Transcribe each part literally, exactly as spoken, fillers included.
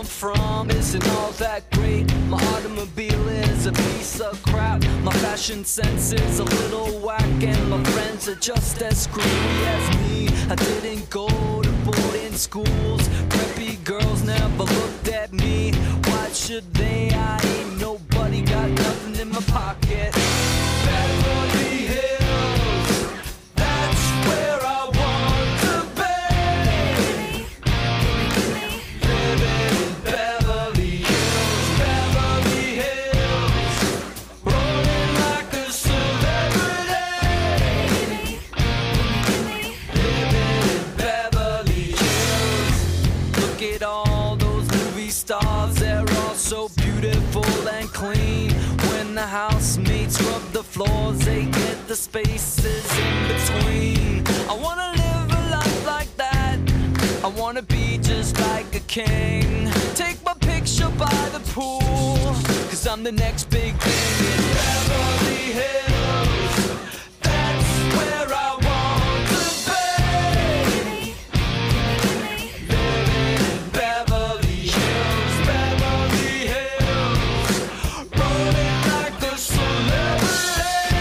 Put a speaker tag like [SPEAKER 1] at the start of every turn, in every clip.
[SPEAKER 1] I'm from isn't all that great. My automobile is a piece of crap. My fashion sense is a little whack, and my friends are just as screwy as me. I didn't go to boarding schools. Preppy girls never looked at me. Why should they? I ain't nobody, got nothing in my pocket. Beverly Hills, that's where I want to be. Living in Beverly Hills, Beverly Hills, rolling like a celebrity. Living in Beverly Hills. Look at all those movie stars, they're all so beautiful and clean. When the housemates rub the floors, they get the spaces in between. I wanna live a life like that. I wanna be just like a king. Take my picture by the pool, cause I'm the next big thing in Beverly Hills. That's where I want to be. Living in Beverly Hills, Beverly Hills, rolling like a celebrity.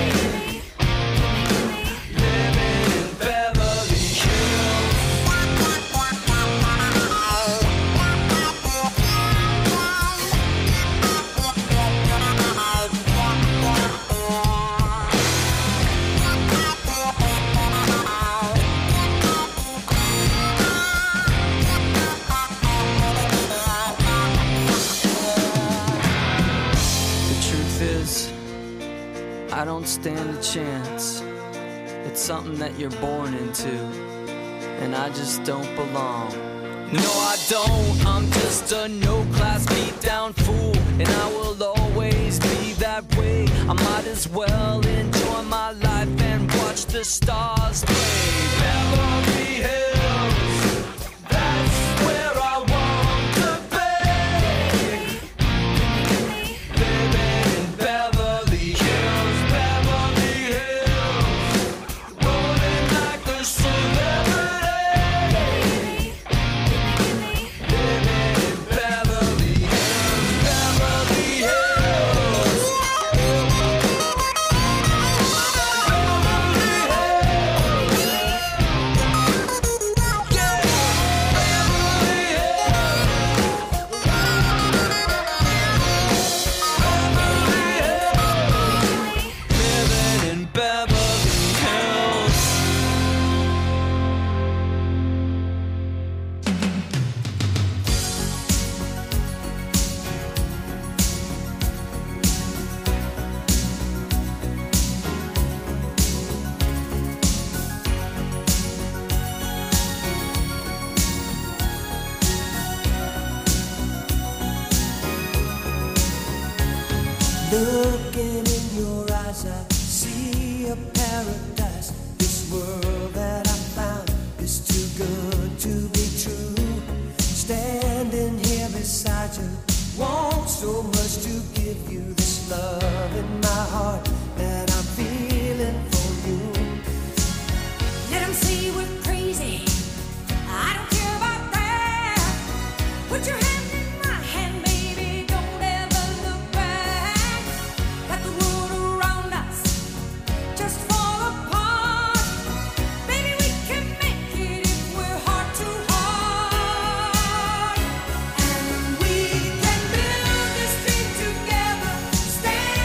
[SPEAKER 1] Living in Beverly Hills. The truth is, I don't stand a chance. It's something that you're born into, and I just don't belong. No, I don't. I'm just a no-class beat-down fool, and I will always be that way. I might as well enjoy my life and watch the stars play. Beverly Hills, that's where I want to be. Living in Beverly Hills, Beverly Hills, rolling like a celebrity. Living in Beverly Hills, Beverly Hills. Living in Beverly Hills.
[SPEAKER 2] Looking in your eyes, I see a paradise. This world that I found is too good to be true. Standing here beside you, want so much to give you this love in my heart that I'm feeling for you.
[SPEAKER 3] Let 'em say we're crazy. I don't care about that. Put your hand in my hand, baby. Don't ever look back. Let the world around us just fall apart. Baby, we can make it if we're heart to heart. And we can build this dream together. Stand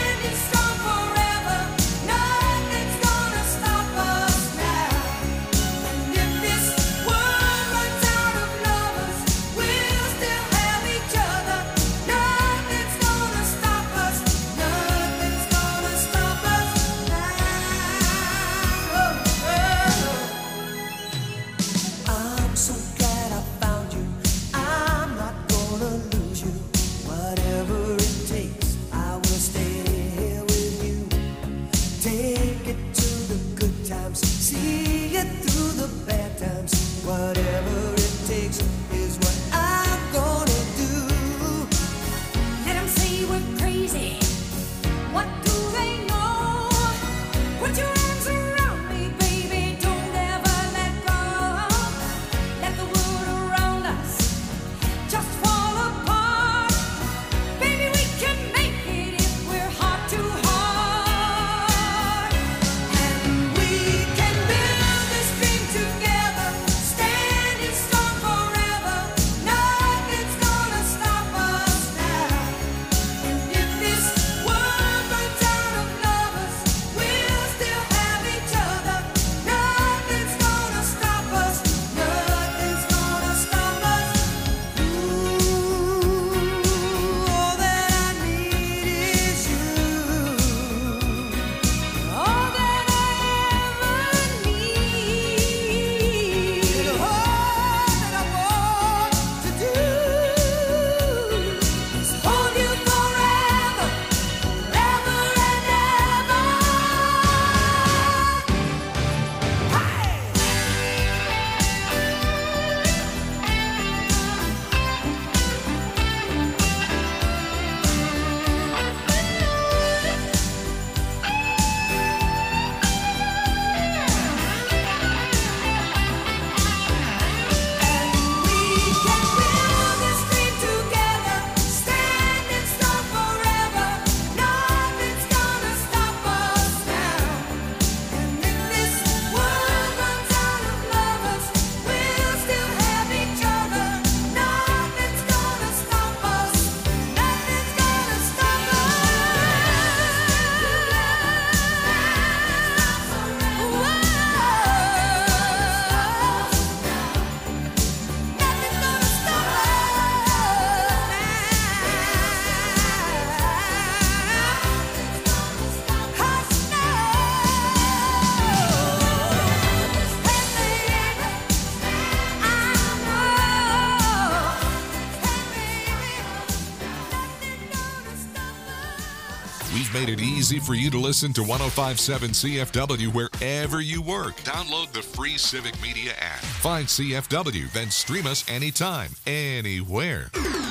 [SPEAKER 4] made it easy for you to listen to one oh five point seven C F W wherever you work. Download the free Civic Media app. Find C F W, then stream us anytime, anywhere.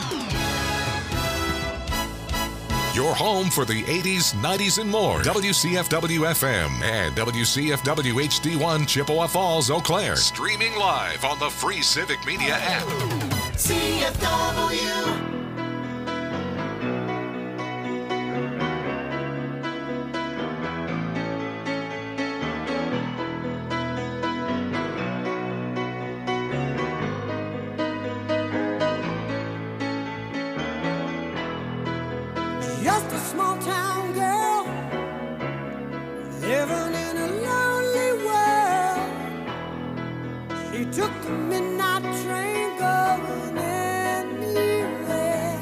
[SPEAKER 4] Your home for the eighties, nineties, and more. W C F W F M and W C F W H D one, Chippewa Falls, Eau Claire. Streaming live on the free Civic Media app.
[SPEAKER 2] C F W.
[SPEAKER 3] Just a small town girl living in a lonely world. She took the midnight train going anywhere.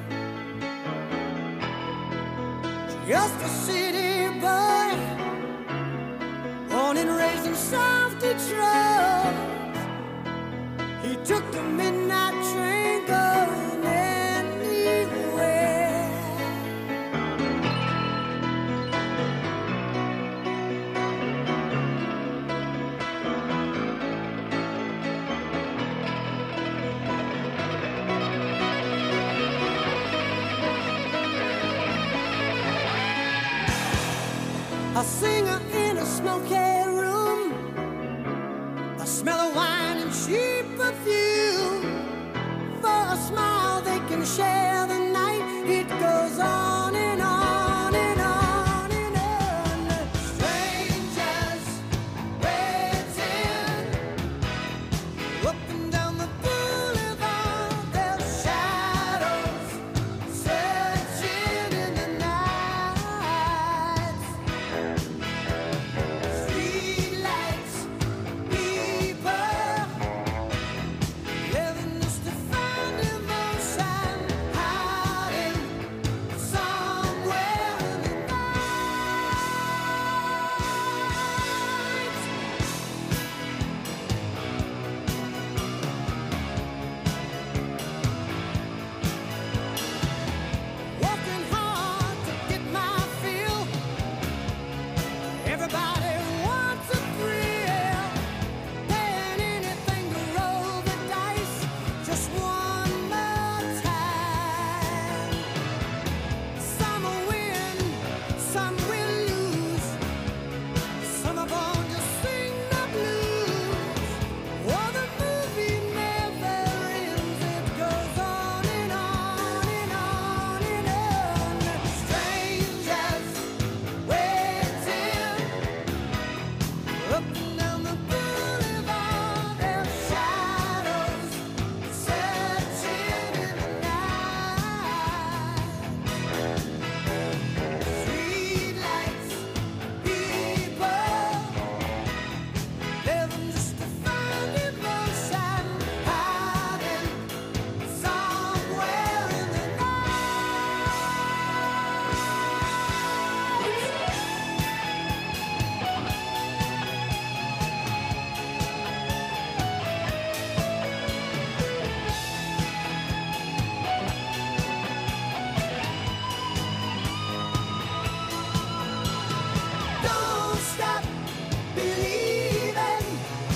[SPEAKER 3] Just a city boy, born and raised in South Detroit. He took the midnight train going anywhere. A singer in a smoky room, the smell of wine and cheap perfume. For a smile they can share the night. It goes on and on and on and on. Strangers waiting up and down the boulevard, their shadows searching in the night. Streetlights, people living just to find emotion, hiding somewhere in the night. Working hard to get my fill. Everybody wants a thrill, paying anything to roll the dice just one more time. Some will win, some will lose. Some are born to sing the blues. Oh, the movie never ends. It goes on and on and on and on. Strangers waiting up and down the boulevard, their shadows searching in the night. Streetlights, people living just to find emotion, hiding somewhere in the Don't stop believing.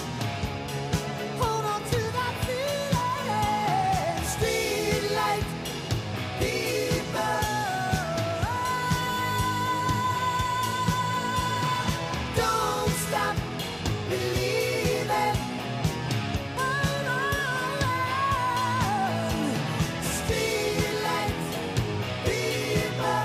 [SPEAKER 3] Hold on to that feeling. Streetlight people. Don't stop believing. Hold on. Streetlight people.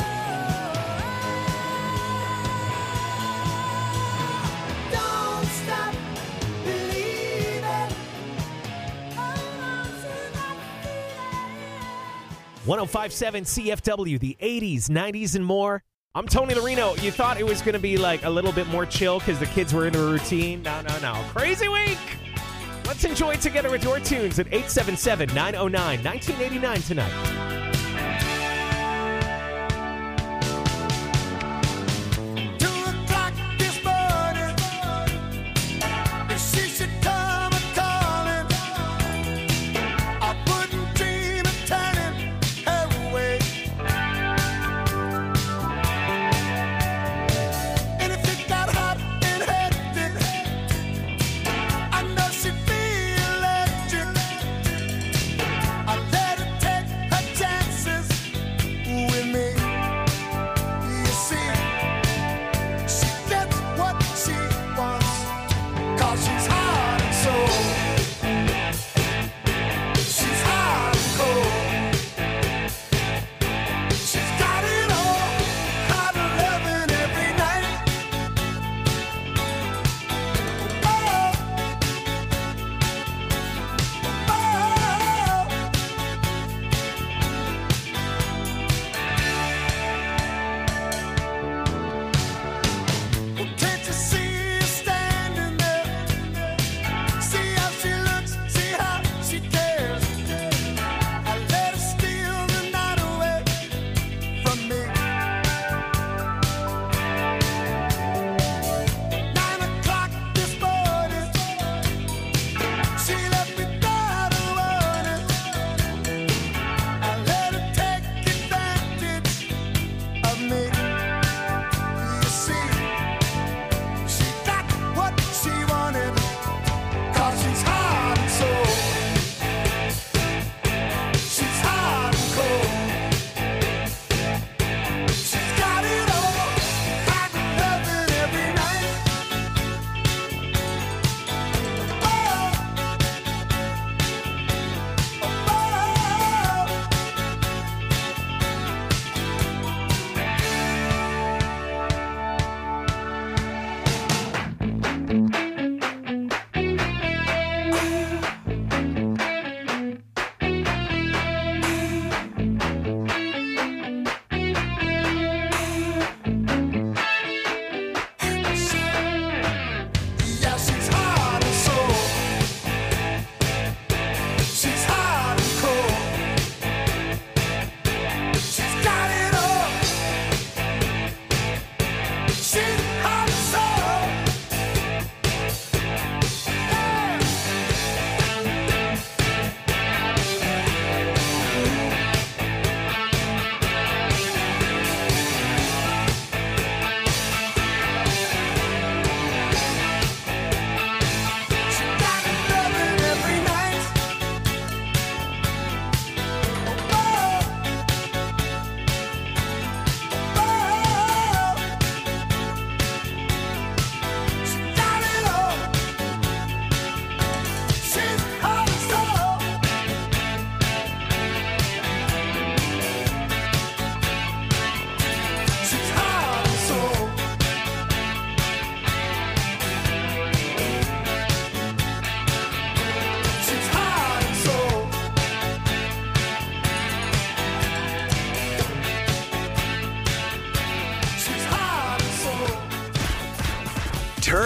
[SPEAKER 3] Don't stop believing. Hold on to that feeling.
[SPEAKER 5] one oh five point seven C F W, the eighties, nineties, and more. I'm Tony Larino. You thought it was going to be like a little bit more chill because the kids were in a routine. No, no, no. Crazy week. Let's enjoy it together with your tunes at eight seven seven, nine oh nine, nineteen eighty-nine tonight.
[SPEAKER 2] Two o'clock this morning, she should come a-calling. I wouldn't dream of turning her away.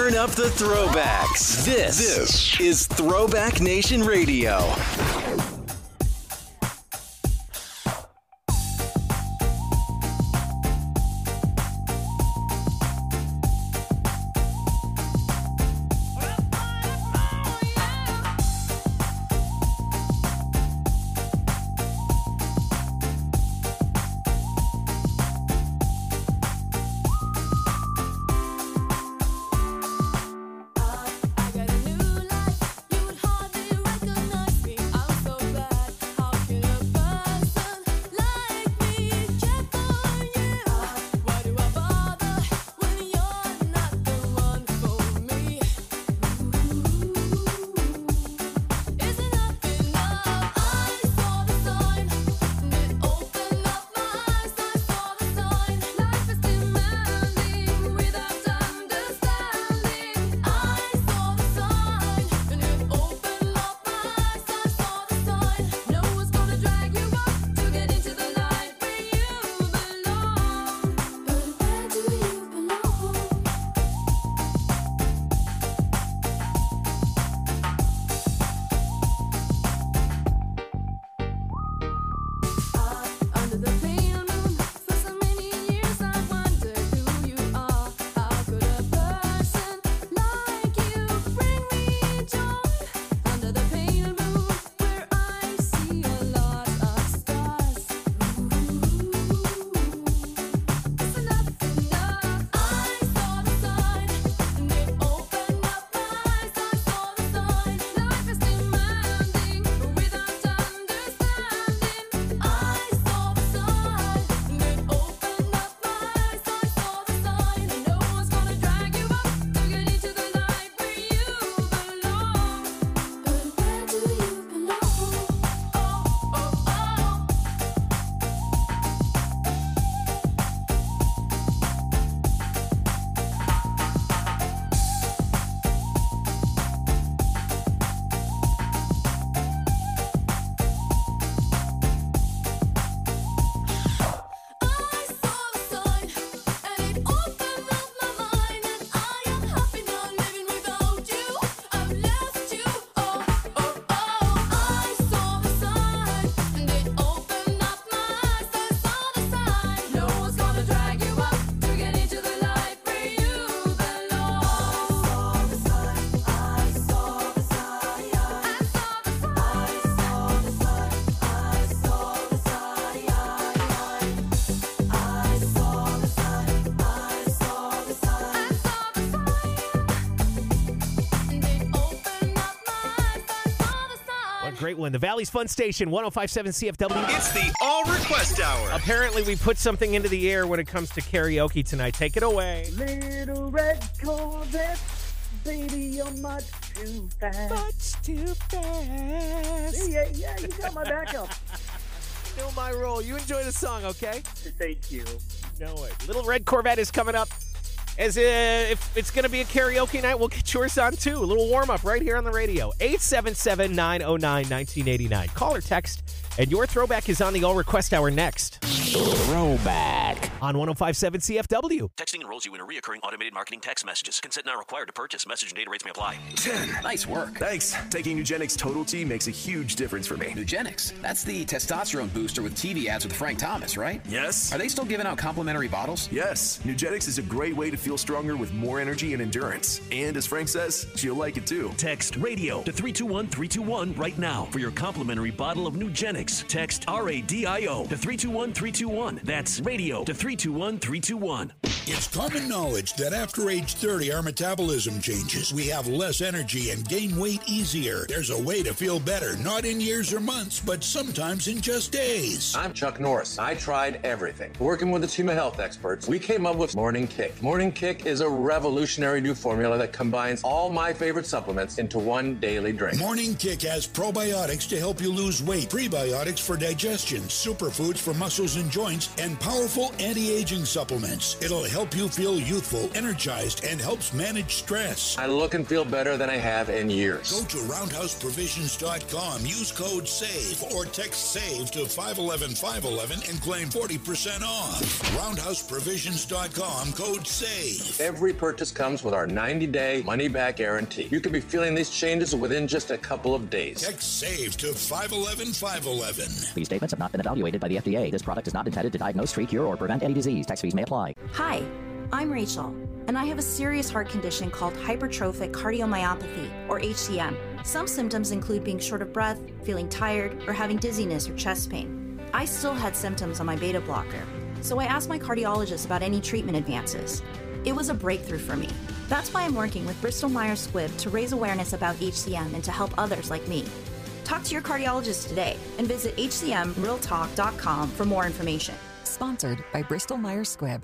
[SPEAKER 6] Turn up the throwbacks. This, this is Throwback Nation Radio.
[SPEAKER 5] Great one. The Valley's Fun Station, one oh five point seven C F W.
[SPEAKER 6] It's the All Request Hour.
[SPEAKER 5] Apparently, we put something into the air when it comes to karaoke tonight. Take it away.
[SPEAKER 7] Little red Corvette, baby, you're much too fast.
[SPEAKER 5] Much too fast.
[SPEAKER 7] Yeah, yeah, you got my backup.
[SPEAKER 5] Know my role. You enjoy the song, okay?
[SPEAKER 7] Thank you.
[SPEAKER 5] No way. Little Red Corvette is coming up. As uh, if it's going to be a karaoke night, we'll get yours on too. A little warm up right here on the radio. eight seven seven, nine oh nine, one nine eight nine. Call or text, and your throwback is on the All Request Hour next. Throwback on one oh five point seven C F W.
[SPEAKER 8] Texting enrolls you in a reoccurring automated marketing text messages. Consent not required to purchase. Message and data rates may apply.
[SPEAKER 9] ten. Nice work.
[SPEAKER 10] Thanks. Taking Nugenix Total T makes a huge difference for me.
[SPEAKER 9] Nugenix? That's the testosterone booster with T V ads with Frank Thomas, right?
[SPEAKER 10] Yes.
[SPEAKER 9] Are they still giving out complimentary bottles?
[SPEAKER 10] Yes. Nugenix is a great way to feel stronger with more energy and endurance. And as Frank says, you'll like it too.
[SPEAKER 11] Text radio to three two one, three two one right now for your complimentary bottle of Nugenix. Text R A D I O to three two one, three two one. That's radio to three two one, three two one.
[SPEAKER 12] It's common knowledge that after age thirty, our metabolism changes. We have less energy and gain weight easier. There's a way to feel better, not in years or months, but sometimes in just days.
[SPEAKER 13] I'm Chuck Norris. I tried everything. Working with a team of health experts, we came up with Morning Kick. Morning Kick is a revolutionary new formula that combines all my favorite supplements into one daily drink.
[SPEAKER 12] Morning Kick has probiotics to help you lose weight, prebiotics probiotics for digestion, superfoods for muscles and joints, and powerful anti-aging supplements. It'll help you feel youthful, energized, and helps manage stress.
[SPEAKER 13] I look and feel better than I have in years.
[SPEAKER 12] Go to roundhouse provisions dot com, use code SAVE, or text SAVE to five one one five one one and claim forty percent off. roundhouse provisions dot com, code SAVE.
[SPEAKER 13] Every purchase comes with our ninety-day money-back guarantee. You could be feeling these changes within just a couple of days.
[SPEAKER 12] Text SAVE to five one one five one one.
[SPEAKER 14] These statements have not been evaluated by the F D A. This product is not intended to diagnose, treat, cure, or prevent any disease. Tax fees may apply.
[SPEAKER 15] Hi, I'm Rachel, and I have a serious heart condition called hypertrophic cardiomyopathy, or H C M. Some symptoms include being short of breath, feeling tired, or having dizziness or chest pain. I still had symptoms on my beta blocker, so I asked my cardiologist about any treatment advances. It was a breakthrough for me. That's why I'm working with Bristol Myers Squibb to raise awareness about H C M and to help others like me. Talk to your cardiologist today and visit H C M real talk dot com for more information.
[SPEAKER 16] Sponsored by Bristol Myers Squibb.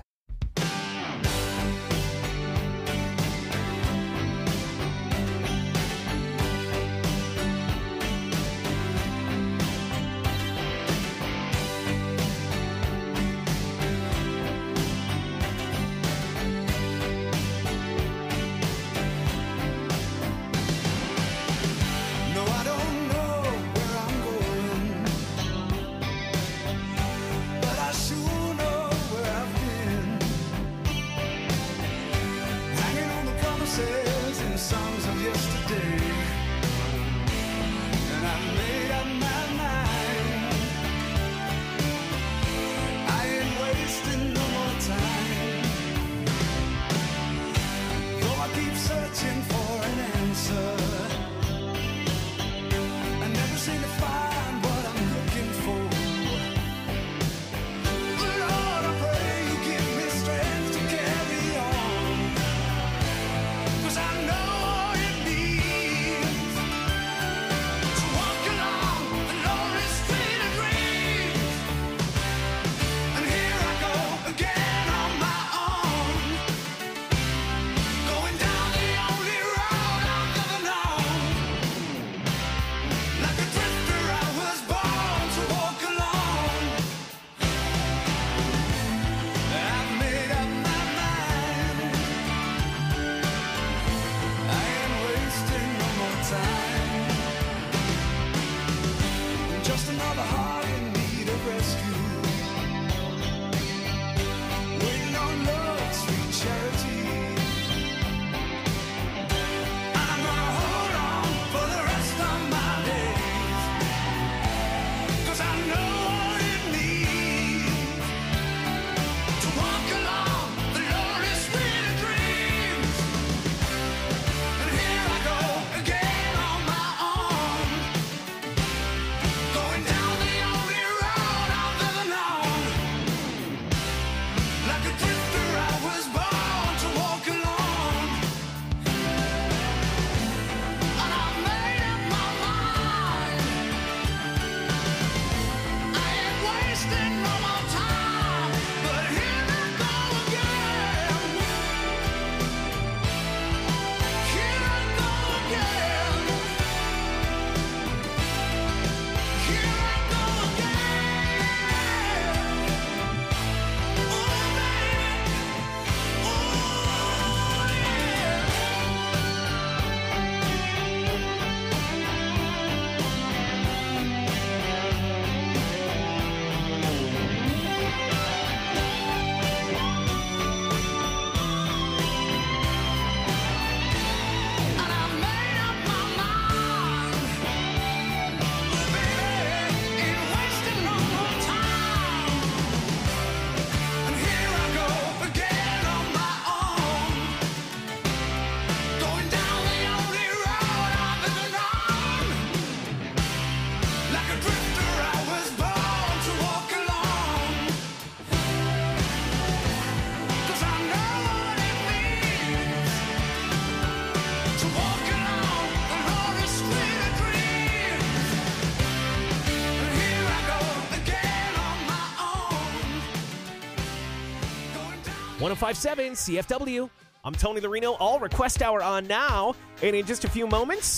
[SPEAKER 5] one oh five point seven C F W. I'm Tony Larino. All request hour on now. And in just a few moments,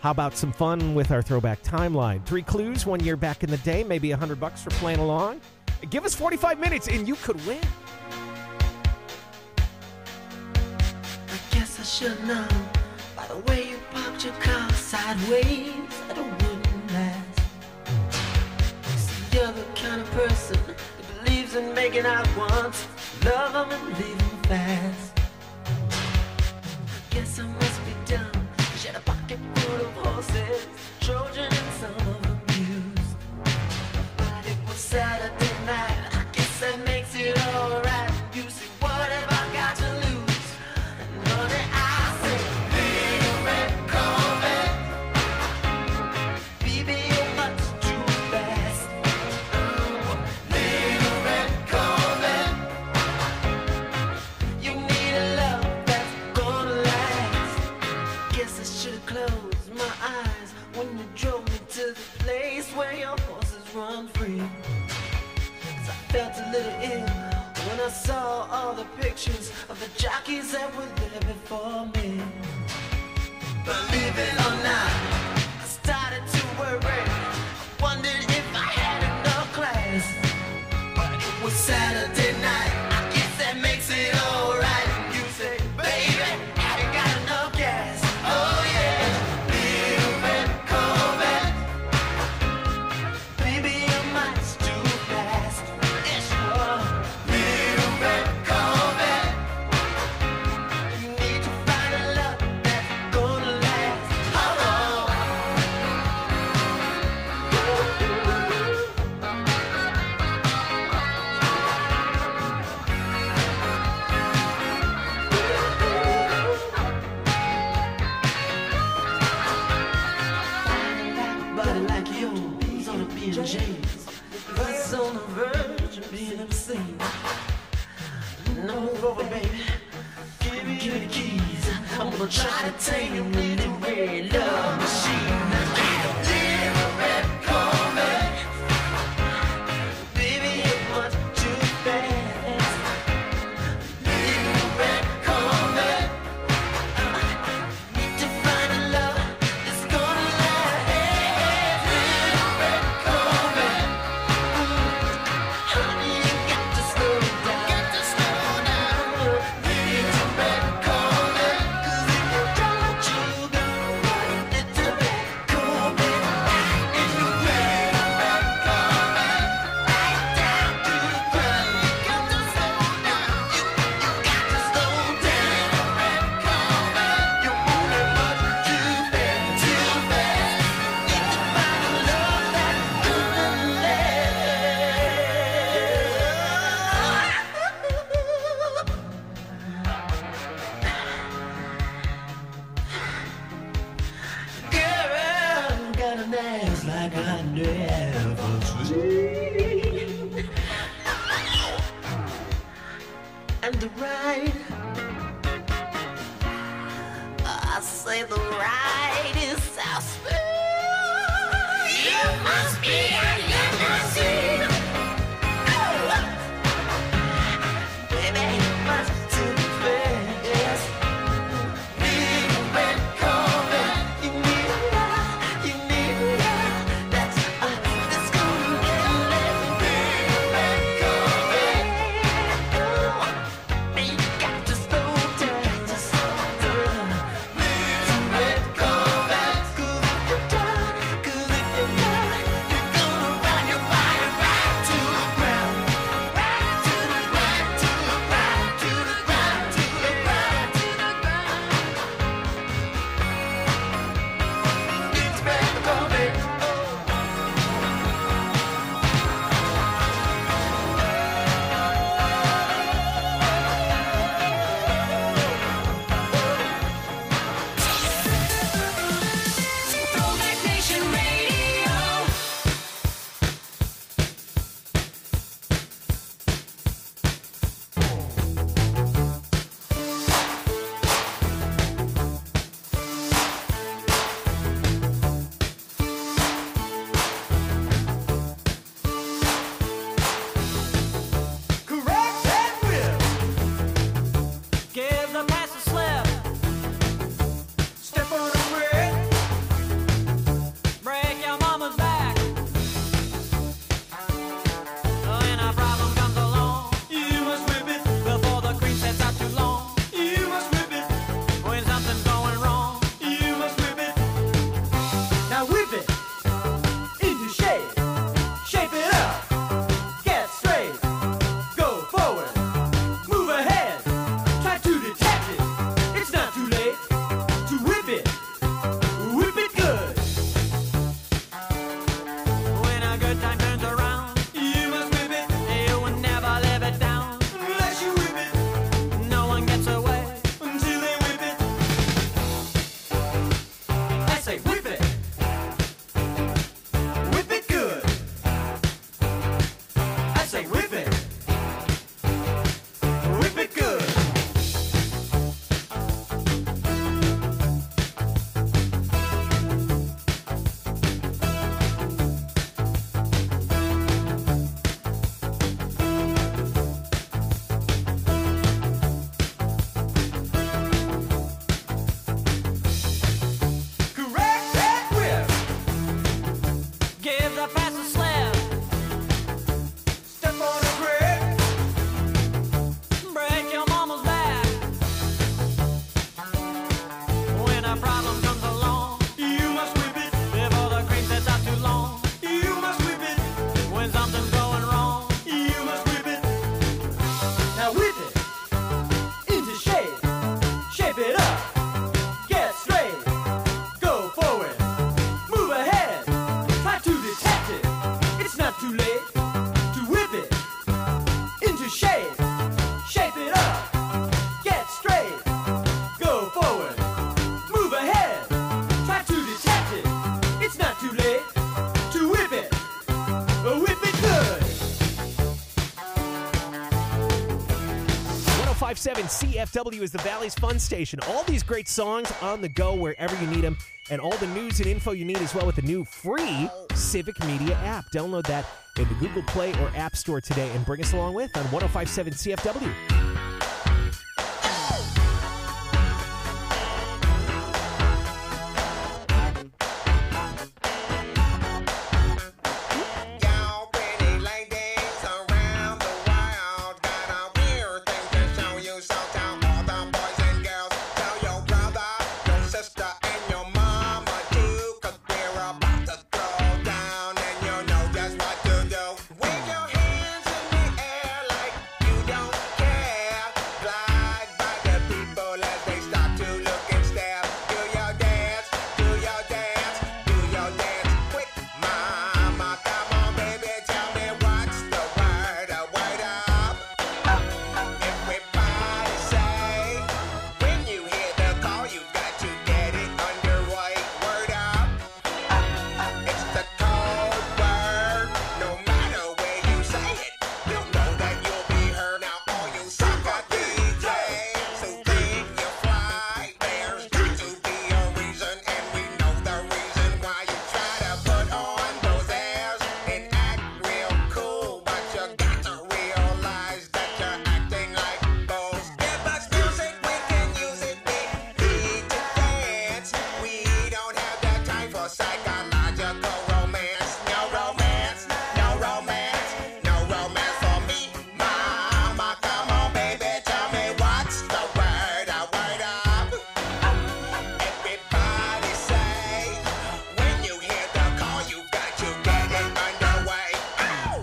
[SPEAKER 5] How about some fun with our throwback timeline? Three clues, one year back in the day, maybe a hundred bucks for playing along. Give us forty-five minutes and you could win.
[SPEAKER 17] I guess I should know by the way you parked your car sideways that it wouldn't last. See, you're the kind of person that believes in making out once, love them and leave them fast. I guess I must be dumb. She had a pocket full of horses, Trojan and some of them used. But it was Saturday night, I guess that makes it alright. You see, what have I got to lose? And honey, I say, little red Corvette, baby, you're much too fast. Oh, little red Corvette, you need a love that's gonna last. Guess I should've closed my eyes when you drove me to the place where your horses run free. 'Cause I felt a little ill when I saw all the pictures of the jockeys that were there before me. Believe it or not, I started to worry. I wondered if I had enough class. But it was Saturday night, I guess that makes it alright. And you say, baby, I ain't got enough gas. Oh yeah, little red Corvette, baby, you're much too fast. Yes, you are. Little red Corvette, you need to find a love that's gonna last. Oh, body like yours on a B and J's, us on the verge of being obscene. Now move over, baby. Give me, give me the keys. I'm gonna try to tame your little red love machine. Little red Corvette, baby, you're much too fast. Little red Corvette, need to find a love that's gonna last. Little red Corvette, honey, you got to slow down. Got to slow down. Little red Corvette, 'cause if you don't, you go. Little red Corvette, in the little red Corvette, right down to the ground. You got to slow down. You, you got to slow down. Red Corvette, you're moving much too fast, too fast. Need to find a love that's gonna Girl, got an ass like I never seen. And the ride, I say the ride is so smooth. You must be a limousine. Oh, baby, much too fast. Little red Corvette, you need a love, you need a love that's uh, that's gonna last. Little red Corvette, oh, you got to slow down, got to slow down. Little red Corvette.
[SPEAKER 1] I pass a slab.
[SPEAKER 17] Step on a brick.
[SPEAKER 1] Break your mama's back. When a problem comes along,
[SPEAKER 17] You must whip it.
[SPEAKER 1] before the cream sets out too long.
[SPEAKER 17] You must whip it.
[SPEAKER 1] When something's going wrong,
[SPEAKER 17] You must whip it. Now whip it into shape. Shape it up. Get straight. Go forward. Move ahead. Try to detect it. It's not too late to whip it into shape. Shape it up. Get straight. Go forward. Move ahead. Try to detect it. It's not too late to whip it. Whip it good.
[SPEAKER 5] one oh five point seven C F W is the Valley's Fun Station. All these great songs on the go wherever you need them, and all the news and info you need as well with the new free Civic Media app. Download that in the Google Play or App Store today and bring us along with on one oh five point seven C F W.
[SPEAKER 17] Y'all pretty ladies around the world got a weird thing to show you. So tell all the boys and girls, tell your brother, your sister, and your mama too. Cause we're about to throw down and you know just what to do. Wave your hands in the air like you don't care. Glide by the people as they stop to look and stare. Do your dance, do your dance, do your dance quick, mama. Come on, baby, tell me what's the word, a word up. Everybody say, when you hear the call, you got to get it underway. Word up. It's the code word. No matter where you say it, you'll know that you'll be heard. Now all you sucker D Js who think you're fly, there's got to be a reason, and we know the reason why you try to put on those airs and act real cool, but you got to realize that you're acting like fools. Give us music, we can use it. We need to dance. We don't have the time for psychological romance. No romance, no romance, no romance for me, mama. Come on, baby, tell me what's the word, a word up. Everybody say, when you hear the call, you got to get it underway. Ow!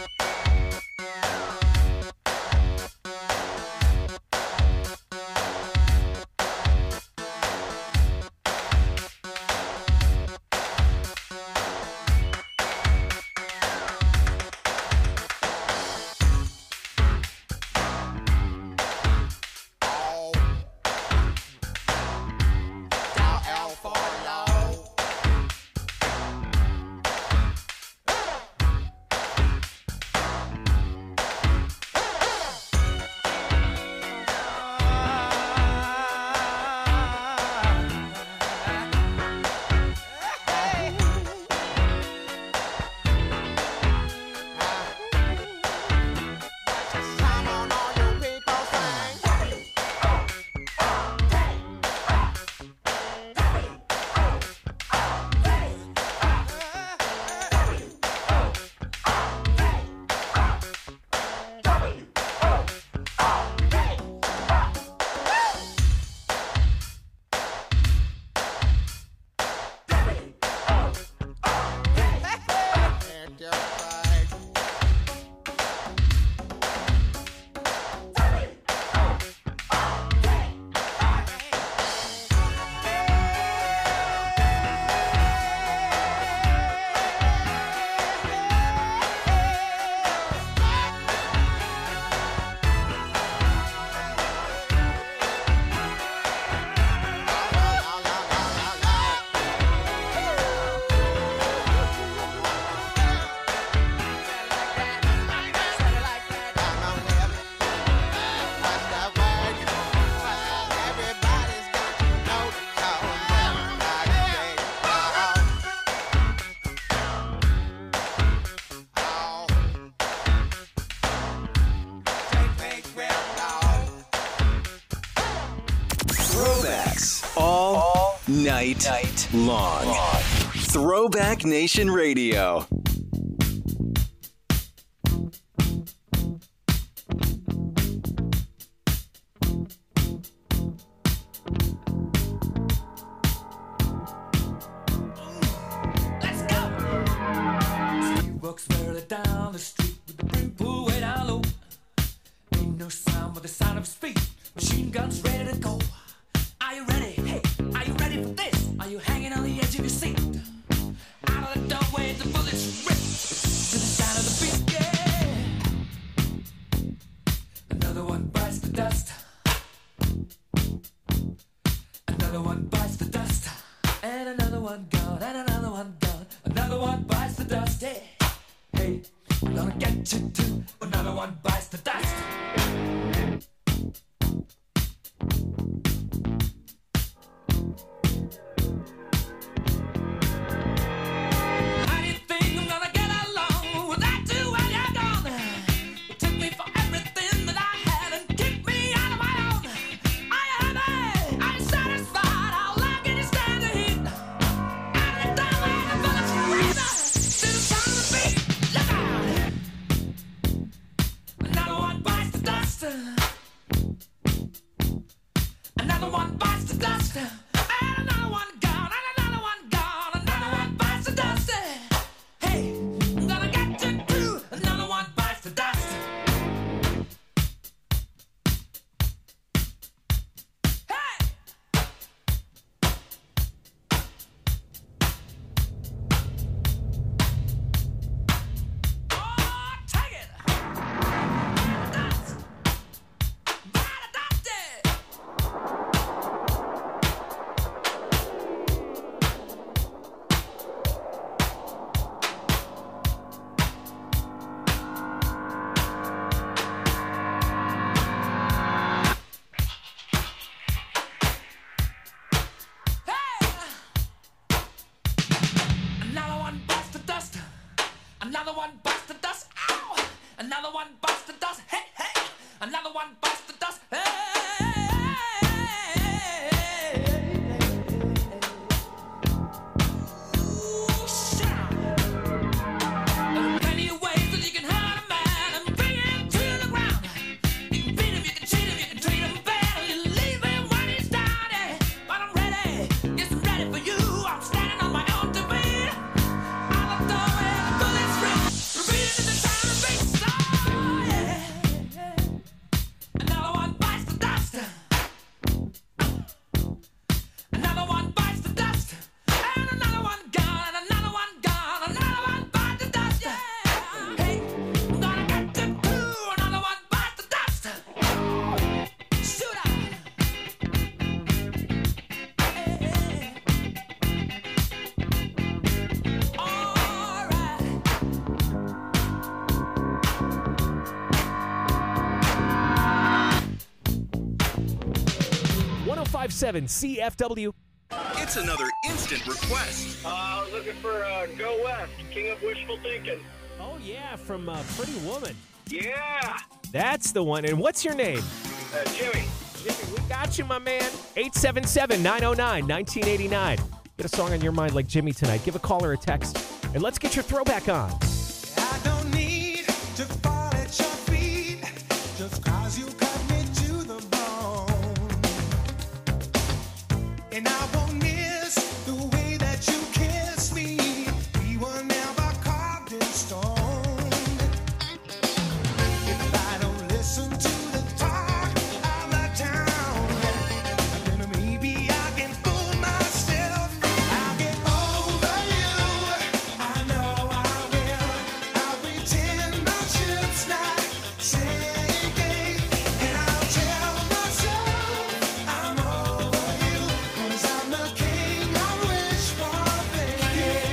[SPEAKER 17] Down L for low. Come on, all you people sing.
[SPEAKER 6] All night, night long. Throwback Nation Radio.
[SPEAKER 1] Bucks barely down the street with the big pool way down low. Ain't no sound but the sound of his feet. Machine guns ready to go. Are you ready? Hey, are you ready for this? Are you hanging on the edge of your seat? Out of the doorway, the bullets rip to the sound of the beat. Yeah. Another one bites the dust. Another one bites the dust. And another one gone. And another one gone. Another one bites the dust. Hey, hey, I'm gonna get you too. Another one bites the dust. Another one bites the dust, and another one gone, and another one gone, another one bites the dust. Hey, I'm gonna get you too. Another one bites the dust. Hey! Oh, take it! Dust! Bite the dust! Another one bites the dust. Another one bites the dust. Ow! Another one bites the dust. Hey, hey! Another one bites the dust. Hey! Ooh, shout! There are plenty of ways that you can hurt a man and bring him to the ground. You can beat him, you can cheat him, you can treat him bad, or you leave him when he's down. Hey, but I'm ready. Yes, I'm ready for you. I'm standing on my own two feet. Out the door where the bullets rip. Repeating in the sound of beats. Oh, yeah. Another one bites the dust. Another one bites the dust. And another one gone. And another one gone. Another one bites the dust. Yeah. Hey, I'm gonna get you too. Another one bites the dust. Shoot out. All right.
[SPEAKER 5] one oh five point seven C F W.
[SPEAKER 18] It's another instant request.
[SPEAKER 19] Uh, I was looking for uh, Go West, King of Wishful Thinking.
[SPEAKER 5] Oh, yeah, from uh, Pretty Woman.
[SPEAKER 19] Yeah!
[SPEAKER 5] That's the one. And what's your name?
[SPEAKER 19] Uh, Jimmy.
[SPEAKER 5] Jimmy, we got you, my man. eight seven seven, nine oh nine, nineteen eighty-nine. Get a song on your mind like Jimmy tonight. Give a call or a text, and let's get your throwback on.
[SPEAKER 2] I don't need to fall at your feet just 'cause you cut me to the bone. And I won't miss the way that you kiss me. We were never carved in stone. If I don't listen to the talk of the town, then maybe I can fool myself. I'll get over you. I know I will. I'll pretend my ship's not sinking, and I'll tell myself I'm over you, 'cause I'm the king of wishful thinking.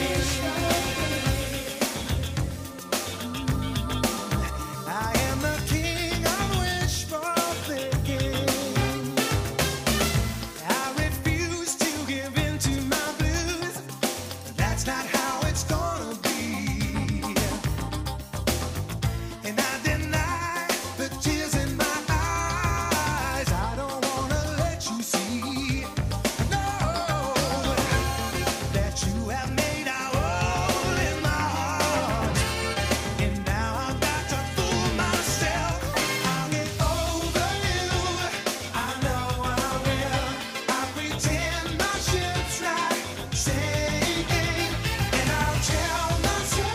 [SPEAKER 2] I am the king of wishful thinking. I refuse to give in to my blues. That's not how it's gonna be. And I deny the tears in my eyes. I don't wanna let you see, no, that you have made a hole in my heart. And now I've got to fool myself. I'll get over you. I know I will. I pretend my ship's not sinking, and I'll tell myself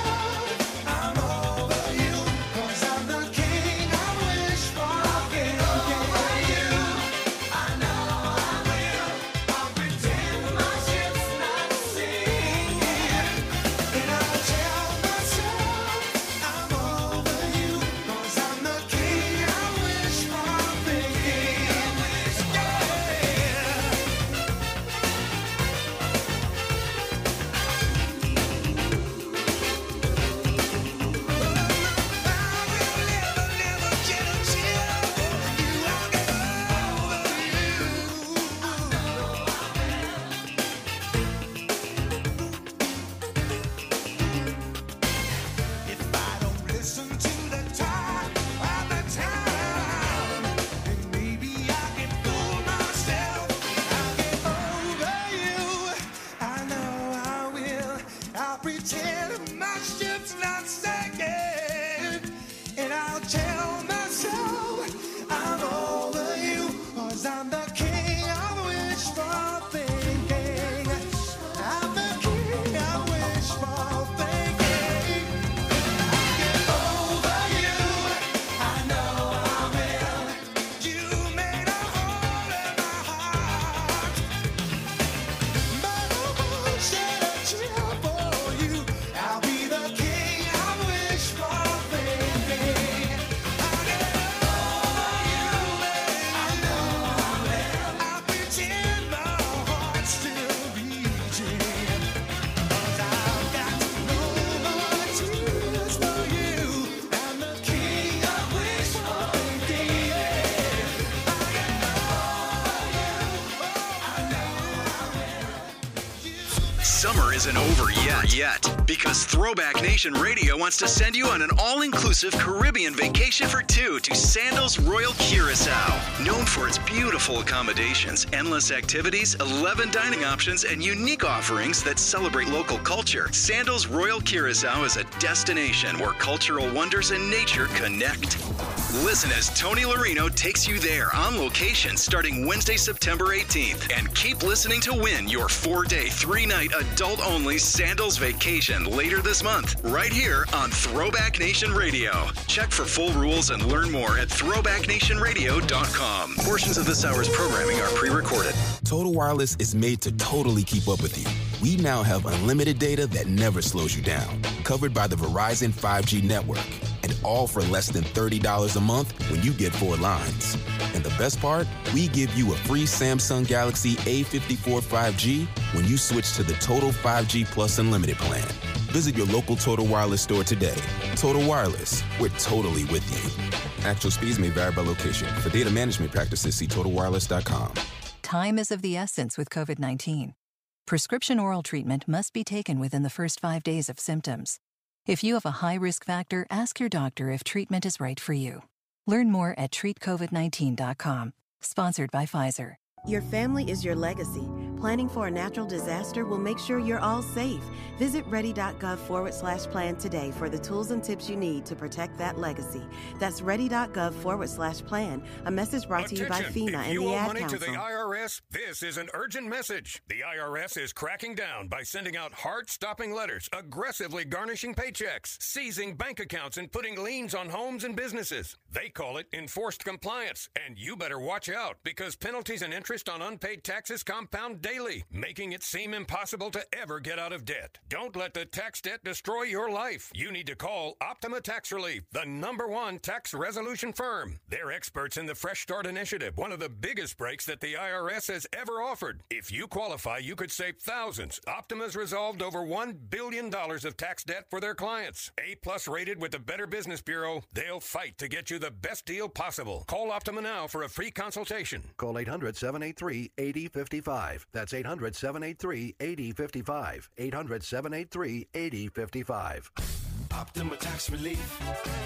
[SPEAKER 18] isn't over yet, yet, because Throwback Nation Radio wants to send you on an all-inclusive Caribbean vacation for two to Sandals Royal Curacao. Known for its beautiful accommodations, endless activities, eleven dining options, and unique offerings that celebrate local culture, Sandals Royal Curacao is a destination where cultural wonders and nature connect. Listen as Tony Larino takes you there on location starting Wednesday, September eighteenth. And keep listening to win your four-day, three-night, adult-only Sandals vacation later this month, right here on Throwback Nation Radio. Check for full rules and learn more at throwback nation radio dot com. Portions of this hour's programming are pre-recorded.
[SPEAKER 20] Total Wireless is made to totally keep up with you. We now have unlimited data that never slows you down, covered by the Verizon five G network, and all for less than thirty dollars a month when you get four lines. And the best part? We give you a free Samsung Galaxy A fifty-four five G when you switch to the Total five G Plus Unlimited plan. Visit your local Total Wireless store today. Total Wireless, we're totally with you. Actual speeds may vary by location. For data management practices, see total wireless dot com.
[SPEAKER 16] Time is of the essence with COVID nineteen. Prescription oral treatment must be taken within the first five days of symptoms. If you have a high risk factor, ask your doctor if treatment is right for you. Learn more at treat covid nineteen dot com. Sponsored by Pfizer.
[SPEAKER 21] Your family is your legacy. Planning for a natural disaster will make sure you're all safe. Visit ready.gov forward slash plan today for the tools and tips you need to protect that legacy. That's ready.gov forward slash plan. A message brought to you by
[SPEAKER 22] Attention,
[SPEAKER 21] FEMA
[SPEAKER 22] if
[SPEAKER 21] and
[SPEAKER 22] you
[SPEAKER 21] the
[SPEAKER 22] owe
[SPEAKER 21] Ad
[SPEAKER 22] money
[SPEAKER 21] Council.
[SPEAKER 22] to the I R S, this is an urgent message. The I R S is cracking down by sending out heart-stopping letters, aggressively garnishing paychecks, seizing bank accounts, and putting liens on homes and businesses. They call it enforced compliance, and you better watch out because penalties and interest on unpaid taxes compound daily, making it seem impossible to ever get out of debt. Don't let the tax debt destroy your life. You need to call Optima Tax Relief, the number one tax resolution firm. They're experts in the Fresh Start Initiative, one of the biggest breaks that the I R S has ever offered. If you qualify, you could save thousands. Optima's resolved over one billion dollars of tax debt for their clients. A-plus rated with the Better Business Bureau, they'll fight to get you the best deal possible. Call Optima now for a free consultation.
[SPEAKER 23] Call eight hundred, seven eight three, eight zero five five. That's eight hundred, seven eight three, eight zero five five. eight hundred, seven eight three, eight zero five five.
[SPEAKER 10] Optima Tax Relief.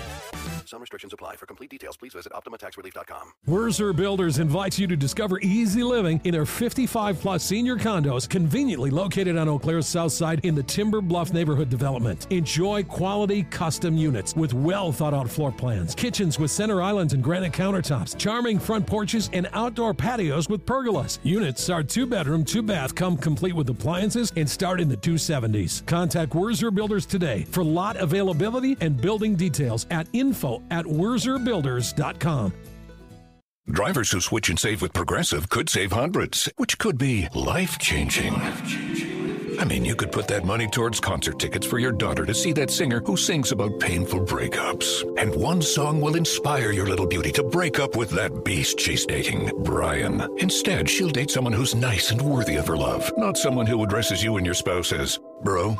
[SPEAKER 10] Some restrictions apply. For complete details, please visit optima tax relief dot com.
[SPEAKER 24] Wurzer Builders invites you to discover easy living in their fifty-five plus senior condos conveniently located on Eau Claire's south side in the Timber Bluff neighborhood development. Enjoy quality custom units with well thought out floor plans, kitchens with center islands and granite countertops, charming front porches, and outdoor patios with pergolas. Units are two bedroom, two bath, come complete with appliances and start in the two seventies. Contact Wurzer Builders today for lot availability and building details at info at wurzer builders dot com.
[SPEAKER 4] Drivers who switch and save with Progressive could save hundreds, which could be life-changing. I mean, you could put that money towards concert tickets for your daughter to see that singer who sings about painful breakups. And one song will inspire your little beauty to break up with that beast she's dating, Brian. Instead, she'll date someone who's nice and worthy of her love, not someone who addresses you and your spouse as bro.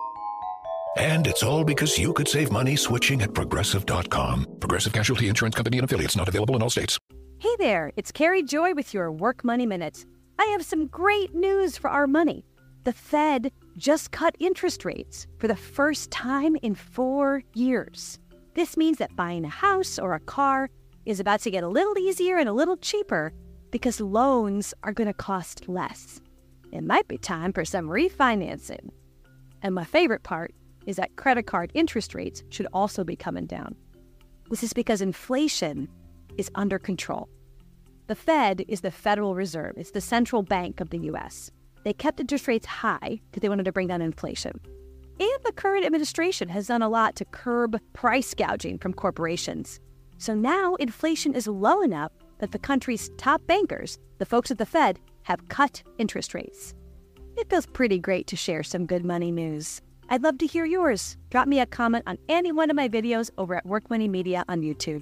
[SPEAKER 4] And it's all because you could save money switching at progressive dot com. Progressive Casualty Insurance Company and affiliates, not available in all states.
[SPEAKER 25] Hey there, it's Carrie Joy with your Work Money Minute. I have some great news for our money. The Fed just cut interest rates for the first time in four years. This means that buying a house or a car is about to get a little easier and a little cheaper because loans are going to cost less. It might be time for some refinancing. And my favorite part is that credit card interest rates should also be coming down. This is because inflation is under control. The Fed is the Federal Reserve. It's the central bank of the U S. They kept interest rates high because they wanted to bring down inflation. And the current administration has done a lot to curb price gouging from corporations. So now inflation is low enough that the country's top bankers, the folks at the Fed, have cut interest rates. It feels pretty great to share some good money news. I'd love to hear yours. Drop me a comment on any one of my videos over at Work Money Media on YouTube.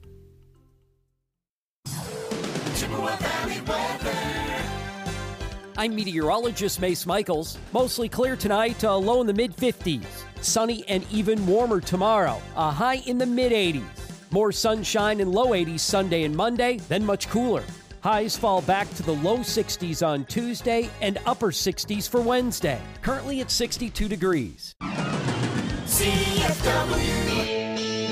[SPEAKER 26] I'm meteorologist Mace Michaels. Mostly clear tonight, a low in the mid fifties. Sunny and even warmer tomorrow, a high in the mid eighties. More sunshine and low eighties Sunday and Monday, then much cooler. Highs fall back to the low sixties on Tuesday and upper sixties for Wednesday. Currently at sixty-two degrees.
[SPEAKER 2] C F W.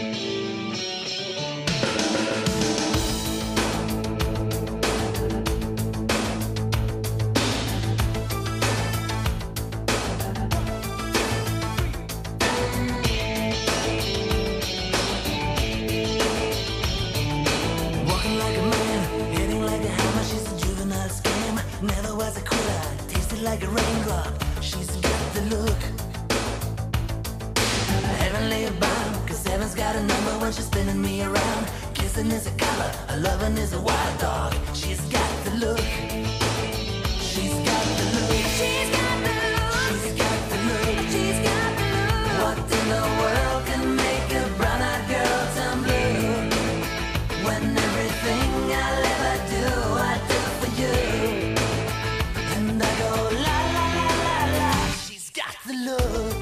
[SPEAKER 2] Like a raindrop, she's got the look. Heavenly bound, cause heaven's got a number when she's spinning me around. Kissing is a color, a loving is a wild dog. She's got the look. She's got the look. She's got the look. She's got the look. She's got the look. What in the world can make a brown-eyed girl turn blue? When everything I'll ever do, I do for you. And I go la la la la la. She's got the look.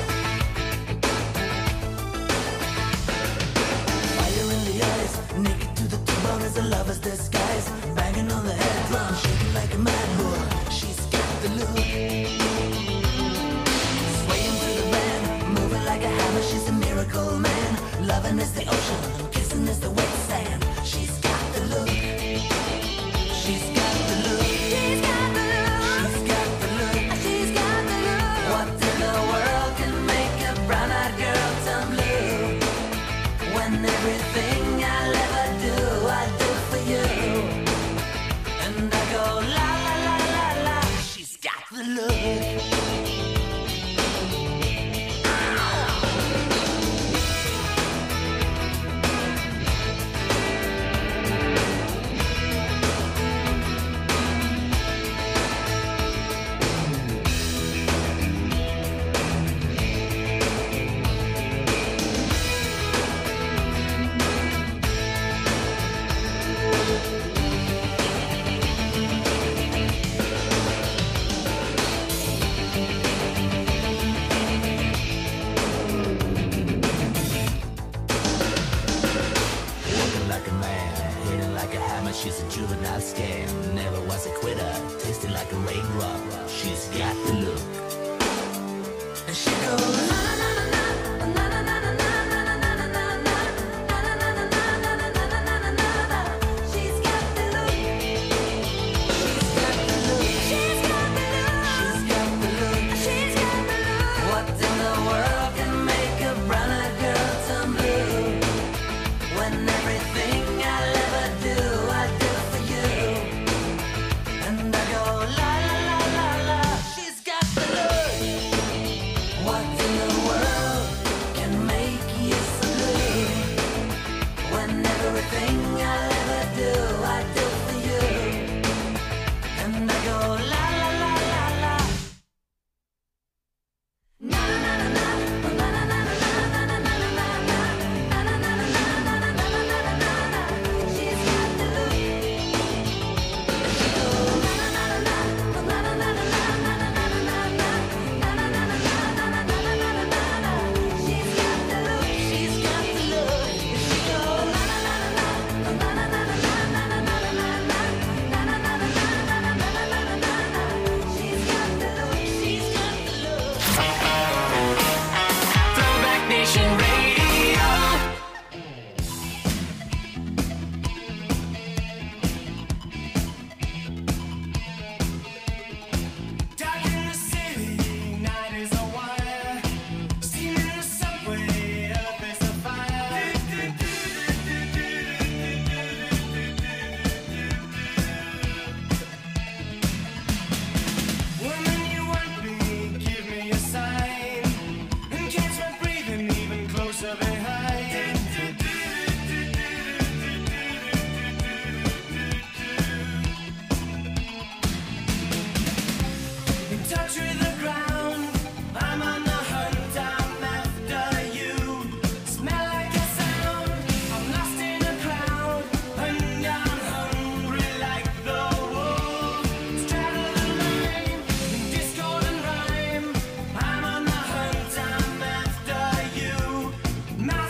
[SPEAKER 2] Fire in the eyes, naked to the bone as a lover's disguise. Banging on the head drum, shaking like a mad bull. She's got the look. Swaying through the band, moving like a hammer. She's a miracle man. Loving is the ocean, kissing is the wet sand. She's got the look. She's got the look. She's got the look. She's got the look. She's got the look. What in the world can make a brown-eyed girl turn blue? When everything I'll ever do, I do for you. And I go la la la la la. She's got the look. She's a juvenile scam, never was a quitter, tasting like a raindrop. She's got the look. And she goes na na na na na na na na na na na na na. She's got the look. She's got the look. She's got the look. She's got the look. She's got the look. What in the world can make a brown-eyed girl turn blue? When everything I'll ever do,
[SPEAKER 3] My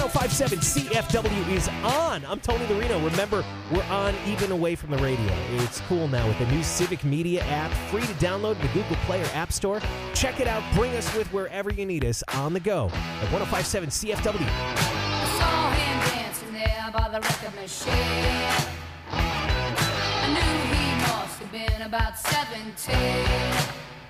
[SPEAKER 5] five seven C F W is on. I'm Tony Larino. Remember, we're on even away from the radio. It's cool now with the new Civic Media app, free to download in the Google Play or App Store. Check it out. Bring us with wherever you need us on the go at one oh five seven C F W.
[SPEAKER 3] I saw him dancing there by the record machine. I knew he must have been about seventeen.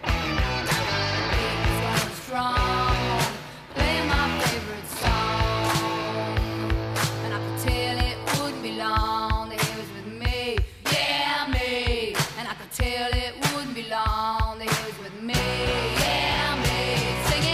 [SPEAKER 3] He was strong, playing my favorite song, and I could tell it wouldn't be long that he was with me, yeah, me. And I could tell it wouldn't be long that he was with me, yeah, me. Singing.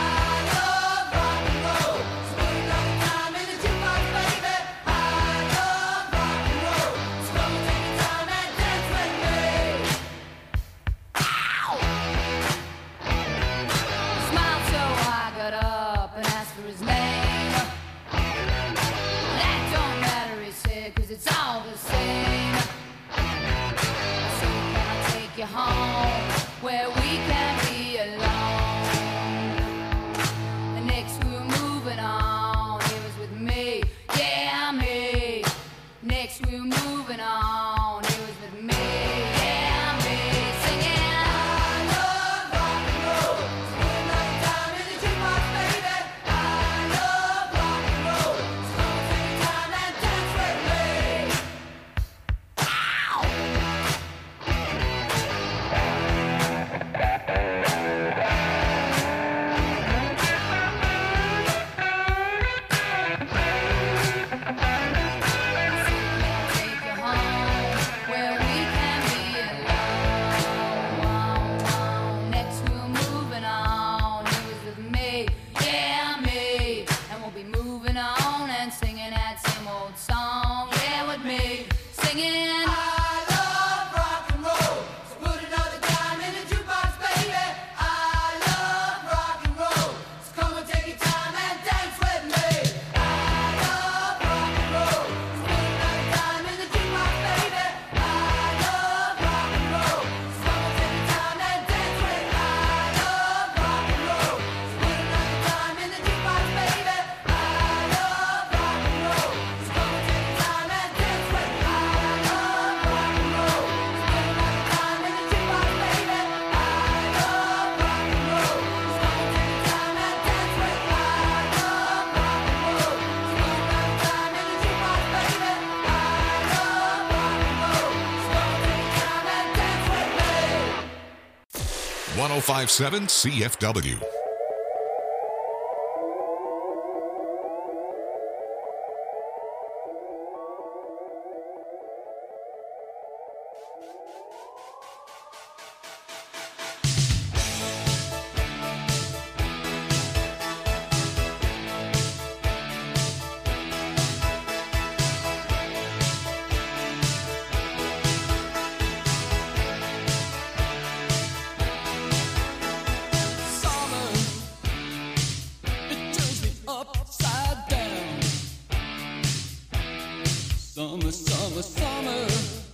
[SPEAKER 3] It's all the same. So can I take you home where we can be alone? And next we were moving on. He was with me, yeah, me. Next we were moving on. He was with me, yeah, me. Singing. I love rock and roll. Spend my time in the jukebox, baby. I love rock and roll. So take time and dance with me.
[SPEAKER 4] one oh five seven C F W.
[SPEAKER 7] Summer, summer, summer.